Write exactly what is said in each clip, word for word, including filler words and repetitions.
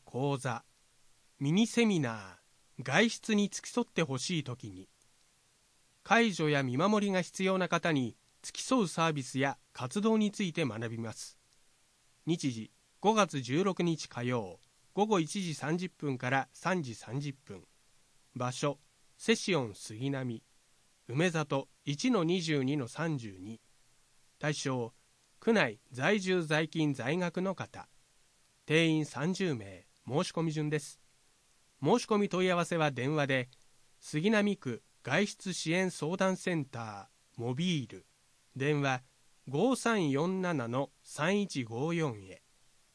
講座、ミニセミナー、外出に付き添ってほしいときに、介助や見守りが必要な方に付き添うサービスや活動について学びます。日時ごがつじゅうろくにち火曜、ごごいちじさんじゅっぷんからさんじさんじゅっぷん。場所、セシオン杉並、梅里 いちのにじゅうにのさんじゅうに。対象、区内在住在勤在学の方。定員さんじゅうめい、申し込み順です。申し込み問い合わせは電話で、杉並区外出支援相談センターモビール、電話 ごさんよんななのさんいちごよん へ。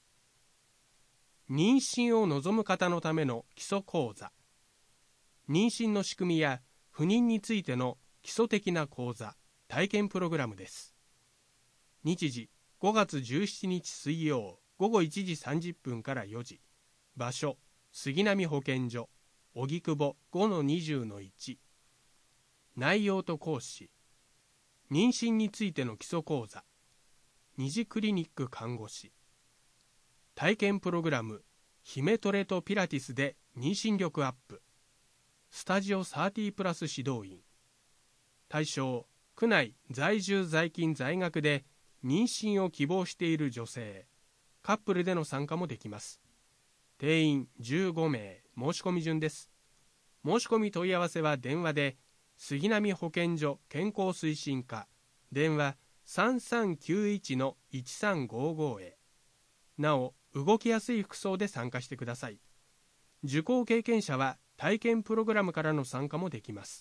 妊娠を望む方のための基礎講座。妊娠の仕組みや不妊についての基礎的な講座、体験プログラムです。日時ごがつじゅうしちにち水曜、ごごいちじさんじゅっぷんからよじ。場所、杉並保健所、荻窪 ごのにじゅうのいち。内容と講師、妊娠についての基礎講座、二次クリニック看護師、体験プログラム、姫トレとピラティスで妊娠力アップ、スタジオさんじゅうプラス指導員。対象、区内在住在勤在学で妊娠を希望している女性、カップルでの参加もできます。定員じゅうごめい、申し込み順です。申し込み問い合わせは電話で、杉並保健所健康推進課、電話 さんさんきゅういちのいちさんごご へ。なお、動きやすい服装で参加してください。受講経験者は体験プログラムからの参加もできます。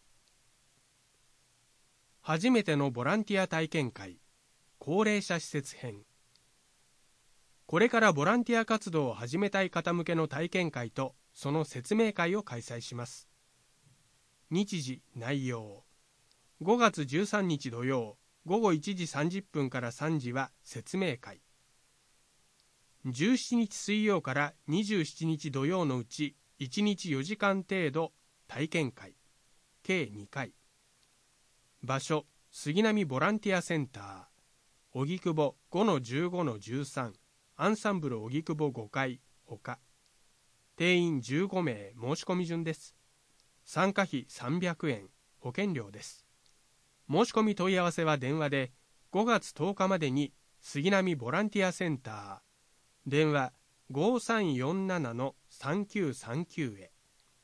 初めてのボランティア体験会、高齢者施設編。これからボランティア活動を始めたい方向けの体験会とその説明会を開催します。日時、内容。ごがつじゅうさんにち土曜、ごごいちじさんじゅっぷんからさんじは説明会。じゅうしちにち水曜からにじゅうしちにち土曜のうちいちにちよじかん程度体験会、計にかい。場所、杉並ボランティアセンター、荻窪 ごのじゅうごのじゅうさん、アンサンブル荻窪ごかいほか。定員じゅうごめい、申し込み順です。参加費さんびゃくえん、保険料です。申し込み問い合わせは電話でごがつとおかまでに杉並ボランティアセンター、電話 ごさんよんななのさんきゅうさんきゅう へ。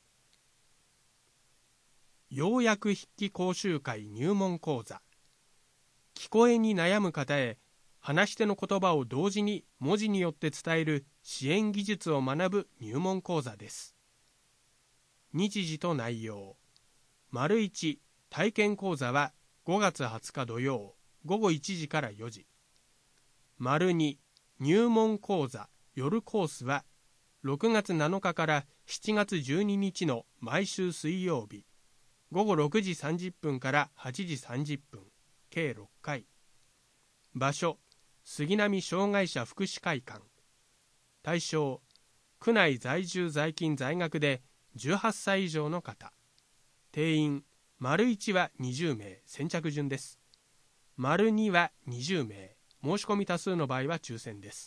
要約筆記講習会入門講座。聞こえに悩む方へ、話し手の言葉を同時に文字によって伝える支援技術を学ぶ入門講座です。日時と内容。丸いち、体験講座はごがつはつか土曜、ごごいちじからよじ。丸に、入門講座夜コースはろくがつなのかからしちがつじゅうににちの毎週水曜日、ごごろくじさんじゅっぷんからはちじさんじゅっぷん、計ろっかい。場所、杉並障害者福祉会館。対象、区内在住在勤在学でじゅうはっさい以上の方。定員、丸いちはにじゅうめい、先着順です。丸にはにじゅうめい、申し込み多数の場合は抽選です。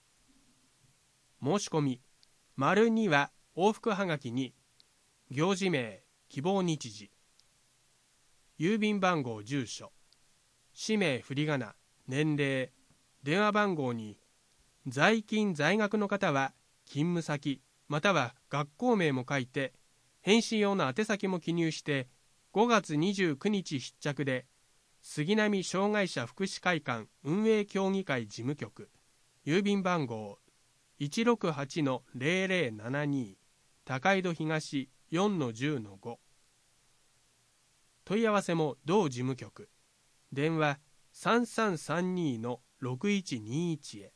申し込み、丸には往復はがきに、行事名、希望日時、郵便番号住所、氏名振り仮名、年齢、電話番号に、在勤在学の方は勤務先または学校名も書いて、返信用の宛先も記入してごがつにじゅうくにち必着で、杉並障害者福祉会館運営協議会事務局、郵便番号 いちろくはちのぜろぜろななに、高井戸東 よんのじゅうのご。問い合わせも同事務局、電話さんさんさんにのろくいちにいちへ。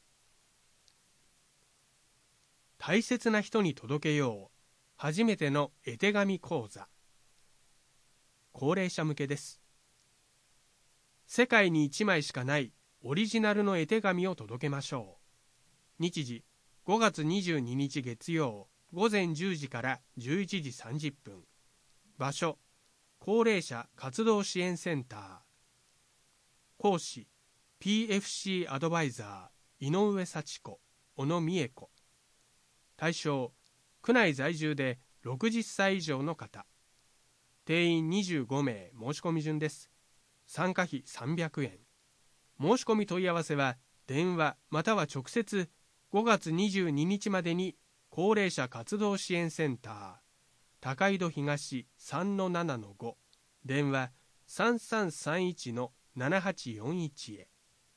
大切な人に届けよう、初めての絵手紙講座。高齢者向けです。世界にいちまいしかないオリジナルの絵手紙を届けましょう。日時、ごがつにじゅうににち月曜、ごぜんじゅうじからじゅういちじさんじゅっぷん。場所、高齢者活動支援センター。講師、ピーエフシー アドバイザー、井上幸子、小野美恵子。 対象、区内在住でろくじゅっさい以上の方。定員にじゅうごめい、申し込み順です。参加費さんびゃくえん。申し込み問い合わせは電話または直接ごがつにじゅうににちまでに高齢者活動支援センター高井戸東 さんのななのご 電話 さんさんさんいちのななはちよんいち へ。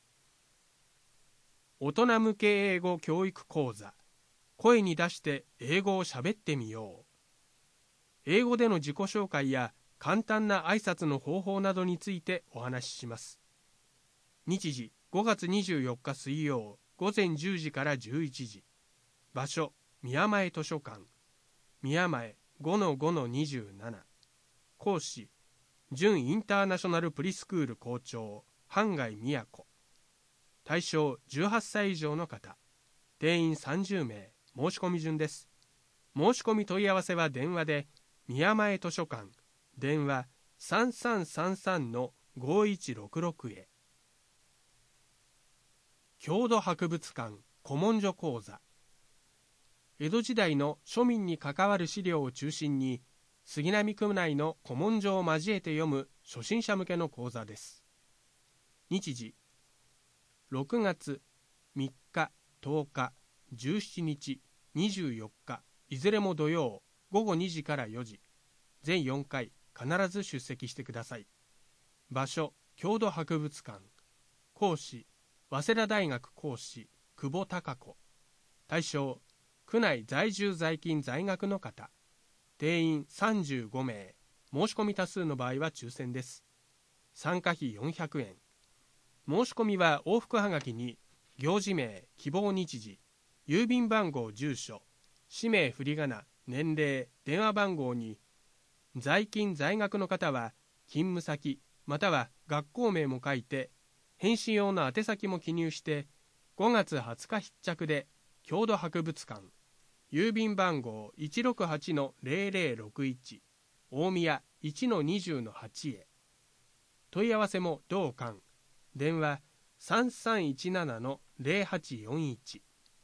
大人向け英語教育講座、声に出して英語をしゃべってみよう。英語での自己紹介や簡単な挨拶の方法などについてお話しします。日時ごがつにじゅうよっか水曜ごぜんじゅうじからじゅういちじ。場所宮前図書館、宮前 ごのごのにじゅうなな。講師準インターナショナルプリスクール校長半谷美子。対象じゅうはっさい以上の方。定員さんじゅうめい、申し込み順です。申し込み問い合わせは電話で宮前図書館、電話 さんさんさんさんのごいちろくろく へ。郷土博物館古文書講座。江戸時代の庶民に関わる資料を中心に杉並区内の古文書を交えて読む初心者向けの講座です。日時ろくがつみっか、とおか、じゅうしちにち、にじゅうよっか、いずれも土曜ごごにじからよじ。全よんかい必ず出席してください。場所郷土博物館。講師早稲田大学講師久保孝子。対象区内在住在勤在学の方。定員さんじゅうごめい、申し込み多数の場合は抽選です。参加費よんひゃくえん。申し込みは往復はがきに行事名、希望日時、郵便番号、住所、氏名、振り仮名、年齢、電話番号に、在勤在学の方は勤務先または学校名も書いて、返信用の宛先も記入してごがつはつか必着で郷土博物館、郵便番号 いちろくはちのぜろぜろろくいち 大宮 いちのにじゅうのはち へ。問い合わせも同館、電話 さんさんいちななのぜろはちよんいち。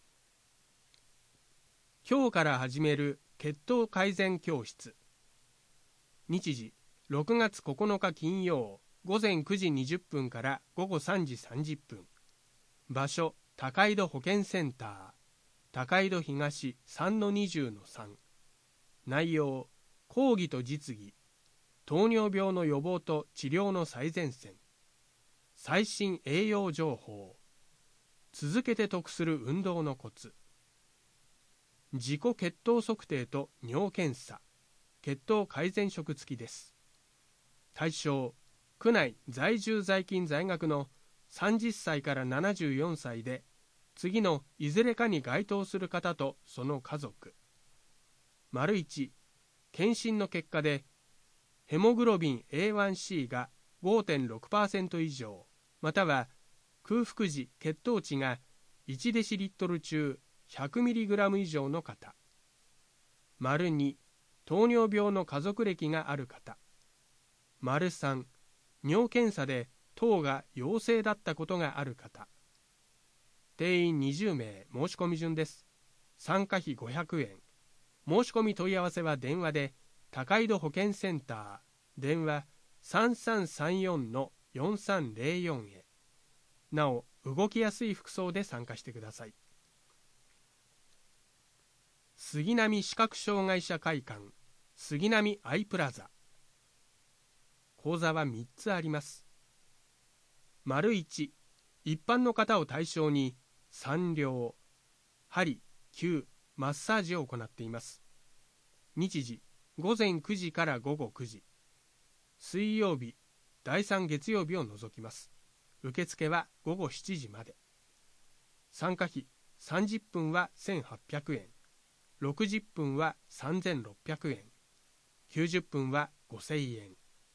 今日から始める血糖改善教室。日時ろくがつここのか金曜ごぜんくじにじゅっぷんからごごさんじさんじゅっぷん。場所高井戸保健センター高井戸東 さんのにじゅうのさん。内容講義と実技、糖尿病の予防と治療の最前線、最新栄養情報、続けて得する運動のコツ、自己血糖測定と尿検査、血糖改善食付きです。対象区内在住在勤在学のさんじゅっさいからななじゅうよんさいで次のいずれかに該当する方とその家族。丸いち、検診の結果でヘモグロビン エーワンシー が ごてんろくパーセント 以上または空腹時血糖値がいちデシリットル中 ひゃくミリグラム 以上の方。丸に、糖尿病の家族歴がある方。丸さん、尿検査で糖が陽性だったことがある方。定員にじゅうめい、申し込み順です。参加費ごひゃくえん。申し込み問い合わせは電話で高井戸保健センター電話 さんさんさんよんのよんさんぜろよん へ。なお動きやすい服装で参加してください。杉並視覚障害者会館杉並アイプラザ。講座はみっつあります。丸いち、一般の方を対象に産療、鍼、灸、マッサージを行っています。日時ごぜんくじからごごくじ。水曜日、だいさん月曜日を除きます。受付はごごしちじまで。参加費さんじゅっぷんはせんはっぴゃくえん、ろくじゅっぷんはさんぜんろっぴゃくえん、きゅうじゅっぷんはごせんえん。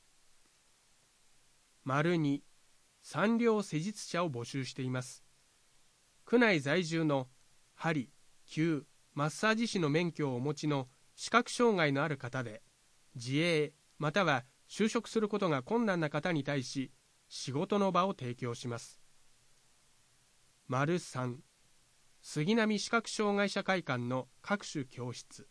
丸に、産療施術者を募集しています。区内在住の鍼、灸、マッサージ師の免許をお持ちの視覚障害のある方で、自営または就職することが困難な方に対し仕事の場を提供します。丸さん、 杉並視覚障害者会館の各種教室。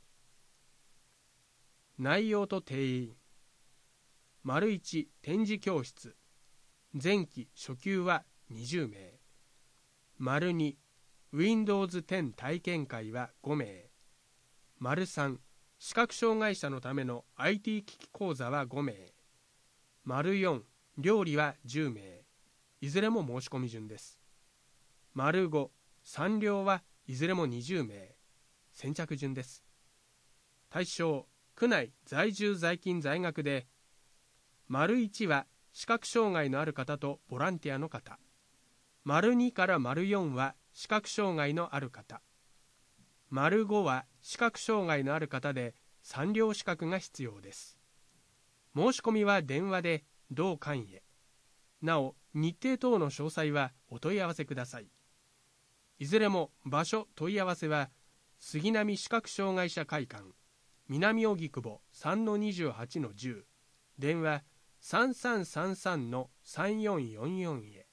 内容と定員。丸いち展示教室。前期初級はにじゅうめい。丸に ウィンドウズテン 体験会はごめい。丸さん視覚障害者のための アイティー 機器講座はごめい。丸よん料理はじゅうめい。いずれも申し込み順です。丸ご産寮はいずれもにじゅうめい。先着順です。対象区内在住在勤在学で、丸いちは視覚障害のある方とボランティアの方、丸にから丸よんは視覚障害のある方、丸ごは視覚障害のある方で産寮資格が必要です。申し込みは電話で同館へ。なお日程等の詳細はお問い合わせください。いずれも場所問い合わせは杉並視覚障害者会館南荻窪 さんのにじゅうはちのじゅう、電話 さんさんさんさんのさんよんよんよん へ。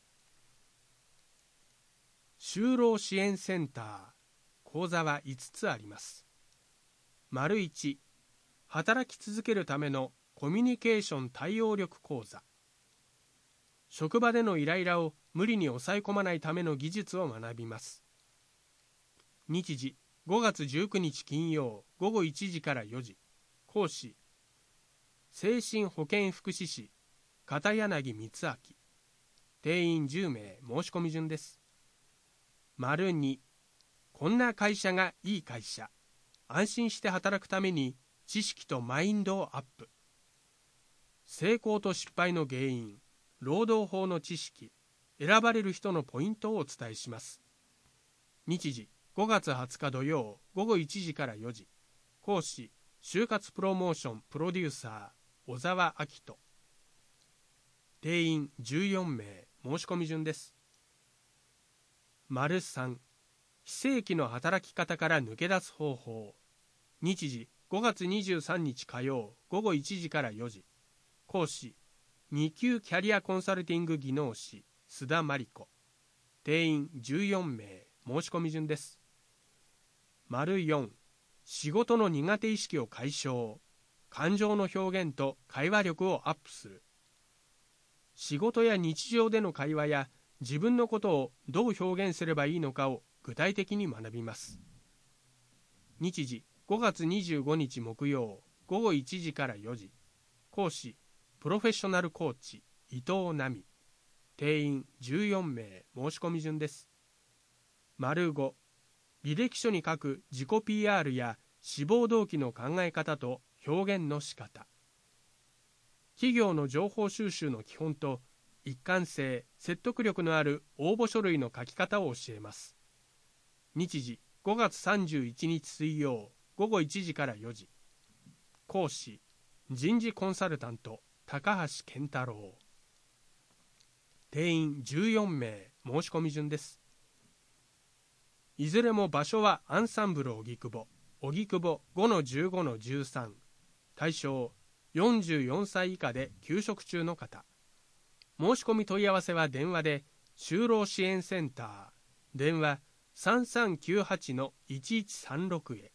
就労支援センター講座はいつつあります。丸いち働き続けるためのコミュニケーション対応力講座。職場でのイライラを無理に抑え込まないための技術を学びます。日時ごがつじゅうくにち金曜ごごいちじからよじ。講師精神保健福祉士片柳光明。定員じゅうめい。申し込み順です。丸にこんな会社がいい会社。安心して働くために知識とマインドをアップ。成功と失敗の原因、労働法の知識、選ばれる人のポイントをお伝えします。日時ごがつはつか土曜ごごいちじからよじ。講師就活プロモーションプロデューサー小沢明人。定員じゅうよんめい。申し込み順です。丸さん非正規の働き方から抜け出す方法。日時ごがつにじゅうさんにち火曜ごごいちじからよじ。講師に級キャリアコンサルティング技能士須田真理子。定員じゅうよんめい。申し込み順です。丸よん仕事の苦手意識を解消。感情の表現と会話力をアップする。仕事や日常での会話や自分のことをどう表現すればいいのかを具体的に学びます。日時ごがつにじゅうごにち木曜ごごいちじからよじ。講師プロフェッショナルコーチ伊藤奈美。定員じゅうよんめい。申し込み順です。丸ご履歴書に書く自己 ピーアール や志望動機の考え方と表現の仕方。企業の情報収集の基本と一貫性、説得力のある応募書類の書き方を教えます。日時ごがつさんじゅういちにち水曜ごごいちじからよじ。講師人事コンサルタント高橋健太郎。定員じゅうよんめい。申し込み順です。いずれも場所はアンサンブル荻窪荻窪 ごのじゅうごのじゅうさん。対象よんじゅうよんさい以下で休職中の方。申し込み問い合わせは電話で就労支援センター電話 さんさんきゅうはちのいちいちさんろく へ。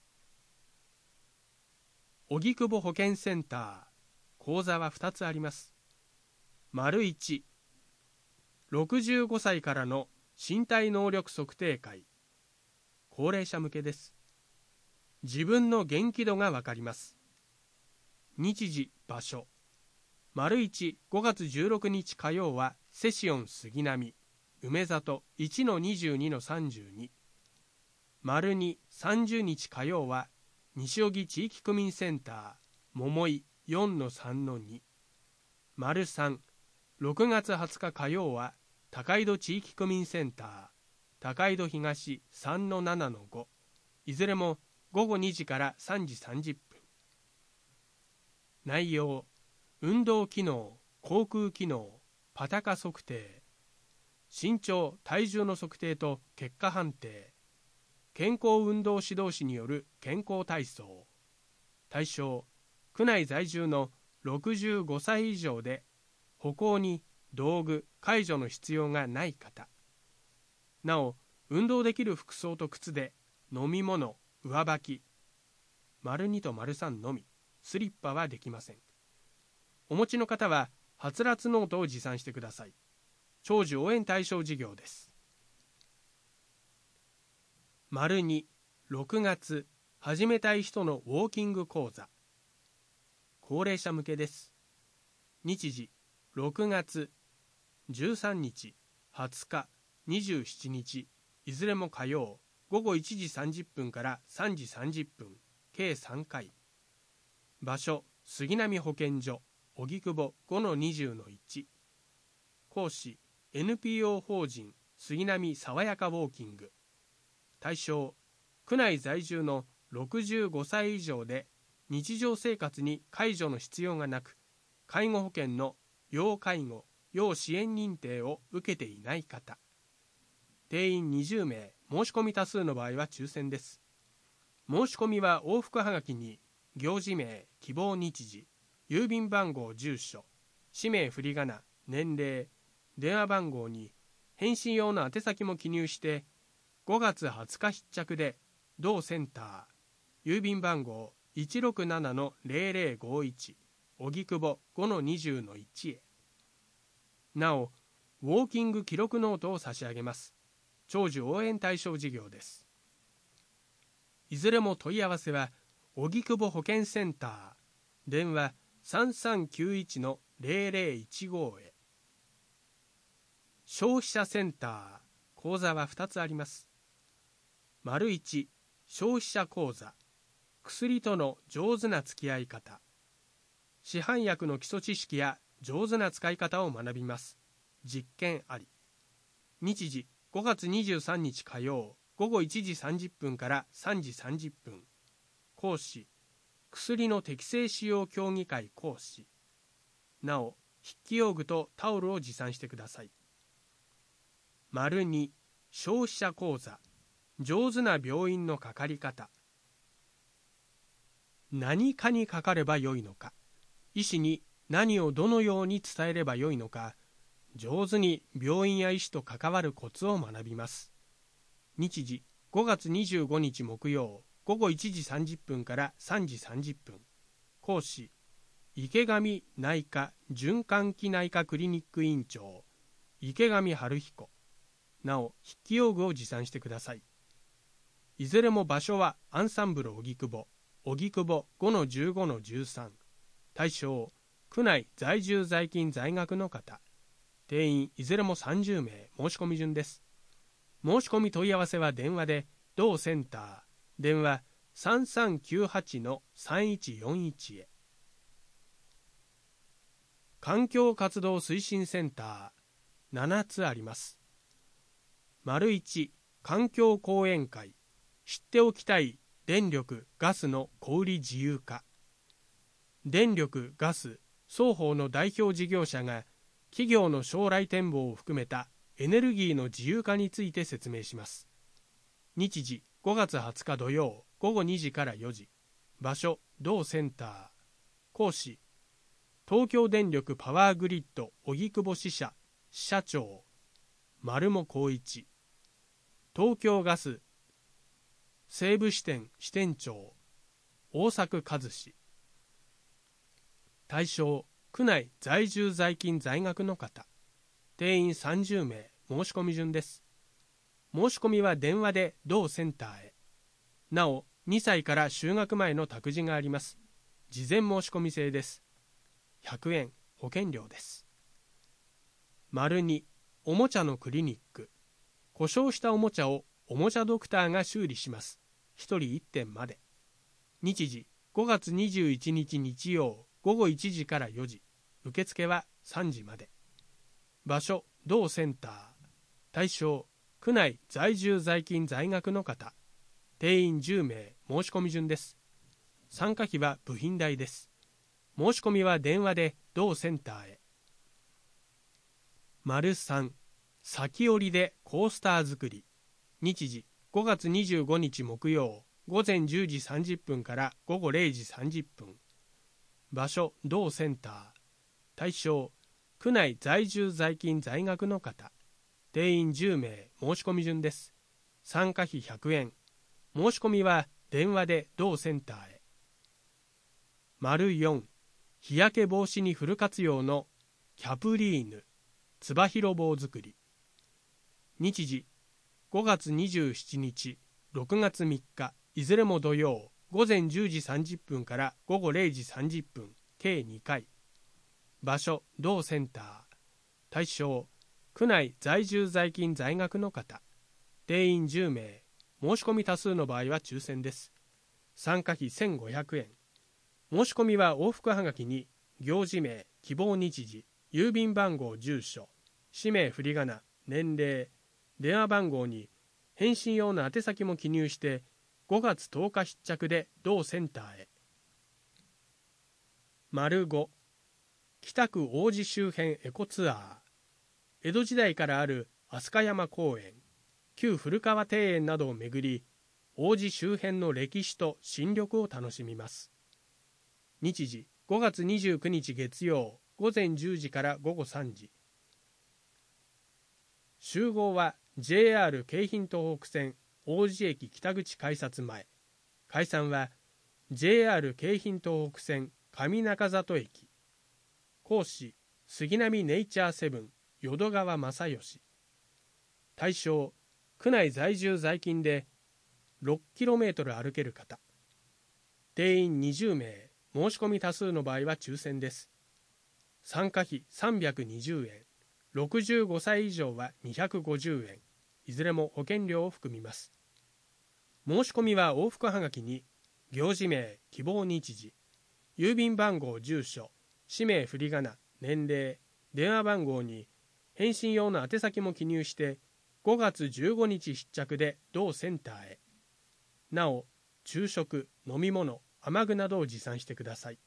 荻窪保健センター講座はふたつあります。丸いちろくじゅうごさいからの身体能力測定会。高齢者向けです。自分の元気度がわかります。日時場所丸いちごがつじゅうろくにち火曜はセシオン杉並梅里 いちのにじゅうにのさんじゅうに。丸にさんじゅうにち火曜は西荻地域区民センター桃井 よんのさんのに。丸さんろくがつはつか火曜は高井戸地域区民センター高井戸東 さんのななのご。いずれもごごにじからさんじさんじゅっぷん。内容運動機能、航空機能、パタカ測定、身長・体重の測定と結果判定、健康運動指導士による健康体操。対象区内在住のろくじゅうごさい以上で歩行に道具・介助の必要がない方。なお運動できる服装と靴で、飲み物、上履き、丸にと丸さんのみ、スリッパはできません。お持ちの方は、はつらつノートを持参してください。長寿応援対象事業です。丸に、ろくがつ、始めたい人のウォーキング講座。高齢者向けです。日時、ろくがつ、じゅうさんにち、はつか、にじゅうしちにち、いずれも火曜、ごごいちじさんじゅっぷんからさんじさんじゅっぷん、計さんかい。場所、杉並保健所、荻窪 ごのにじゅうのいち。講師、エヌピーオー 法人杉並さわやかウォーキング。対象、区内在住のろくじゅうごさい以上で日常生活に介助の必要がなく、介護保険の要介護・要支援認定を受けていない方。定員にじゅうめい、申し込み多数の場合は抽選です。申し込みは往復はがきに行事名、希望日時、郵便番号、住所、氏名振り仮名、年齢、電話番号に返信用の宛先も記入してごがつはつか必着で同センター、郵便番号 いちろくななのぜろぜろごいち、荻窪 ごのにじゅうのいち へ。なお、ウォーキング記録ノートを差し上げます。長寿応援対象事業です。いずれも問い合わせは荻窪保健センター、電話 さんさんきゅういちのぜろぜろいちご へ。消費者センター、講座はふたつあります。丸いち、消費者講座、薬との上手な付き合い方。市販薬の基礎知識や上手な使い方を学びます。実験あり。日時、ごがつにじゅうさんにち火曜、ごごいちじさんじゅっぷんからさんじさんじゅっぷん。講師、薬の適正使用協議会講師。なお、筆記用具とタオルを持参してください。丸に、消費者講座、上手な病院のかかり方。何かにかかればよいのか、医師に何をどのように伝えればよいのか、上手に病院や医師と関わるコツを学びます。日時、ごがつにじゅうごにち木曜、ごごいちじさんじゅっぷんからさんじさんじゅっぷん。講師、池上内科循環器内科クリニック院長、池上春彦。なお、筆記用具を持参してください。いずれも場所はアンサンブル荻窪、荻窪 ごのじゅうごのじゅうさん。対象、区内在住在勤在学の方。定員いずれもさんじゅうめい、申し込み順です。申し込み問い合わせは電話で、同センター、電話 さんさんきゅうはちのさんいちよんいち へ。環境活動推進センター、ななつあります。丸いち、環境講演会、知っておきたい電力・ガスの小売自由化。電力・ガス双方の代表事業者が企業の将来展望を含めたエネルギーの自由化について説明します。日時、ごがつはつか土曜、ごごにじからよじ。場所、同センター。講師、東京電力パワーグリッド荻窪支社支社長、丸茂光一。東京ガス西部支店支店長、大作和志。対象、区内在住在勤在学の方。定員さんじゅうめい、申し込み順です。申し込みは電話で同センターへ。なお、にさいから就学前の託児があります。事前申し込み制です。ひゃくえん、保険料です。丸に、おもちゃのクリニック。故障したおもちゃをおもちゃドクターが修理します。ひとりいってんまで。日時、ごがつにじゅういちにち日曜、ごごいちじからよじ。受付はさんじまで。場所、同センター。対象、区内在住在勤在学の方。定員じゅうめい、申し込み順です。参加費は部品代です。申し込みは電話で同センターへ。丸さん、先折りでコースター作り。日時、ごがつにじゅうごにち木曜、ごぜんじゅうじさんじゅっぷんからごごれいじさんじゅっぷん。場所、同センター。対象、区内在住在勤在学の方。定員じゅうめい、申し込み順です。 参加費ひゃくえん。申し込みは電話で同センターへ。よん、日焼け防止にフル活用のキャプリーヌつば広棒作り。日時ごがつにじゅうしちにち、ろくがつみっか、いずれも土曜、午前じゅうじさんじゅっぷんから午後れいじさんじゅっぷん、計にかい。場所同センター。対象区内在住在勤在学の方。定員じゅうめい。申し込み多数の場合は抽選です。参加費せんごひゃくえん。申し込みは往復はがきに行事名、希望日時、郵便番号、住所、氏名、振り仮名、年齢、電話番号に返信用の宛先も記入してごがつとおか必着で同センターへ。ご、北区王子周辺エコツアー。江戸時代からある飛鳥山公園、旧古川庭園などを巡り、王子周辺の歴史と新緑を楽しみます。日時ごがつにじゅうくにち月曜、午前じゅうじから午後さんじ。集合は ジェイアール 京浜東北線王子駅北口改札前。解散は ジェイアール 京浜東北線上中里駅。講師杉並ネイチャーセブン淀川正義。対象区内在住在勤で ろっキロメートル 歩ける方。定員にじゅうめい。申し込み多数の場合は抽選です。参加費さんびゃくにじゅうえん。ろくじゅうごさい以上はにひゃくごじゅうえん。いずれも保険料を含みます。申し込みは往復はがきに行事名、希望日時、郵便番号、住所、氏名、振り仮名、年齢、電話番号に返信用の宛先も記入してごがつじゅうごにち必着で同センターへ。なお昼食、飲み物、雨具などを持参してください。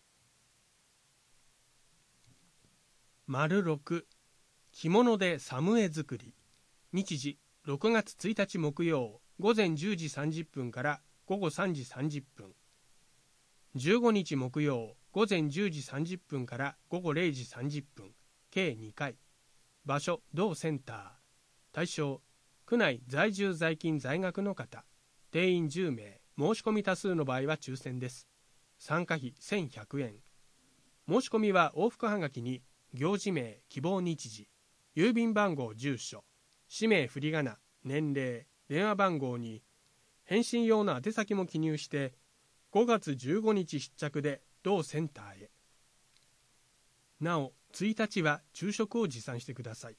ろく、着物で作務衣作り。日時ろくがつついたち木曜、午前じゅうじさんじゅっぷんから午後さんじさんじゅっぷん。じゅうごにち木曜、午前じゅうじさんじゅっぷんから午後れいじさんじゅっぷん、計にかい。場所同センター。対象区内在住在勤在学の方。定員じゅうめい。申し込み多数の場合は抽選です。参加費せんひゃくえん。申し込みは往復はがきに行事名、希望日時、郵便番号、住所、氏名、振り仮名、年齢、電話番号に返信用の宛先も記入してごがつじゅうごにち必着で同センターへ。なおついたちは昼食を持参してください。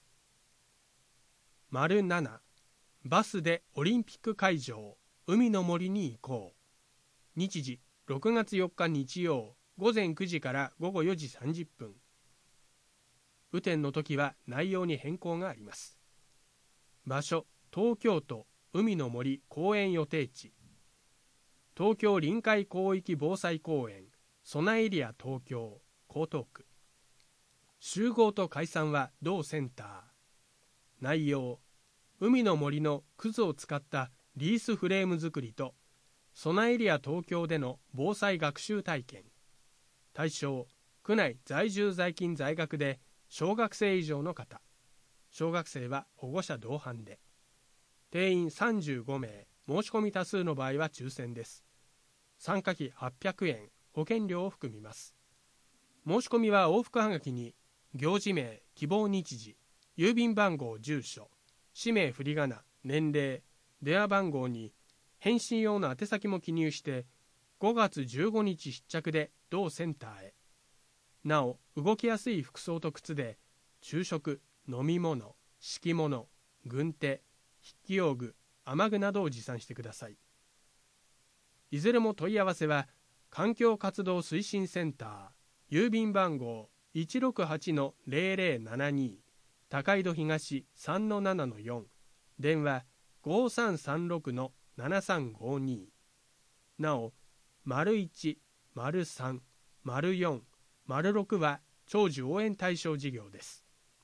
なな、バスでオリンピック会場海の森に行こう。日時ろくがつよっか日曜、午前くじから午後よじさんじゅっぷん。雨天の時は内容に変更があります。場所東京都海の森公園予定地。東京臨海広域防災公園備エリア東京江東区。集合と解散は同センター。内容海の森のクズを使ったリースフレーム作りと備エリア東京での防災学習体験。対象区内在住在勤在学で小学生以上の方。小学生は保護者同伴で。定員さんじゅうごめい。申し込み多数の場合は抽選です。参加費はっぴゃくえん。保険料を含みます。申し込みは往復はがきに行事名、希望日時、郵便番号、住所、氏名、振り仮名、年齢、電話番号に返信用の宛先も記入してごがつじゅうごにち必着で同センターへ。なお動きやすい服装と靴で昼食、飲み物、敷物、軍手、筆記用具、雨具などを持参してください。いずれも問い合わせは環境活動推進センター、郵便番号 いちろくはちのぜろぜろななに 高井戸東 さんのななのよん、電話 ごさんさんろくのななさんごに。なおいち、さん、よん、ろくは長寿応援対象事業です。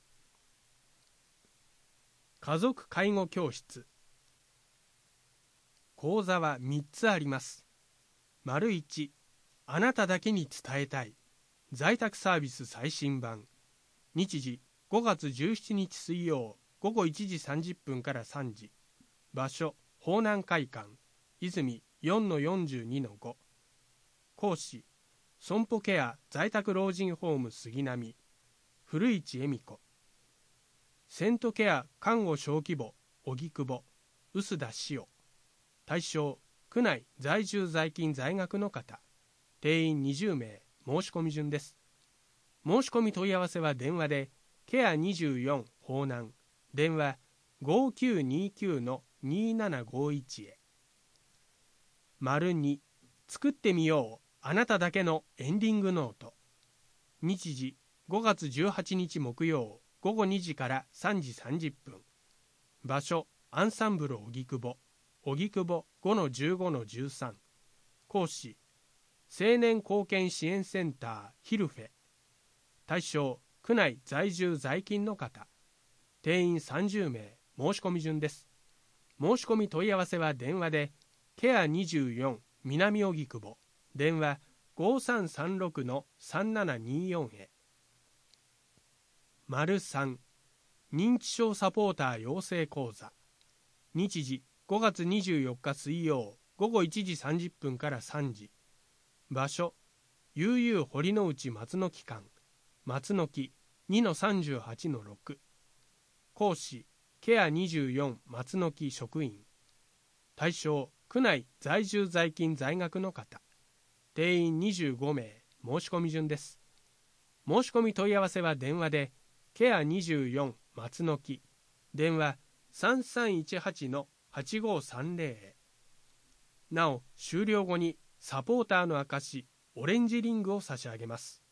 家族介護教室。講座はみっつあります。いち、あなただけに伝えたい在宅サービス最新版。日時ごがつじゅうしちにち水曜、午後いちじさんじゅっぷんからさんじ。 場所、方南会館、泉 よんのよんじゅうにのご。講師、損保ケア在宅老人ホーム杉並、古市恵美子。セントケア看護小規模、荻窪、臼田潮。対象、区内在住在勤在学の方。定員にじゅうめい、申し込み順です。申し込み問い合わせは電話で、ケアにじゅうよん方南、電話 ごきゅうにきゅうのにななごいち へ。丸に、作ってみよう、あなただけのエンディングノート。日時、ごがつじゅうはちにち木曜、ごごにじからさんじさんじゅっぷん。場所、アンサンブル荻窪、荻窪 ごのじゅうごのじゅうさん。講師、青年貢献支援センターヒルフェ。対象、区内在住在勤の方。定員さんじゅうめい、申し込み順です。申し込み問い合わせは電話で、ケアにじゅうよん南荻窪、電話 ごさんさんろくのさんななによん へ。丸さん、認知症サポーター養成講座。日時、ごがつにじゅうよっか水曜、ごごいちじさんじゅっぷんからさんじ。場所、悠々堀之内松の木館、松の木 にのさんじゅうはちのろく。講師、ケアにじゅうよん松の木職員。対象、区内在住在勤在学の方。定員にじゅうごめい、申し込み順です。申し込み問い合わせは電話で、ケアにじゅうよん松の木、電話 さんさんいちはちのはちごさんぜろ へ。なお、終了後にサポーターの証、オレンジリングを差し上げます。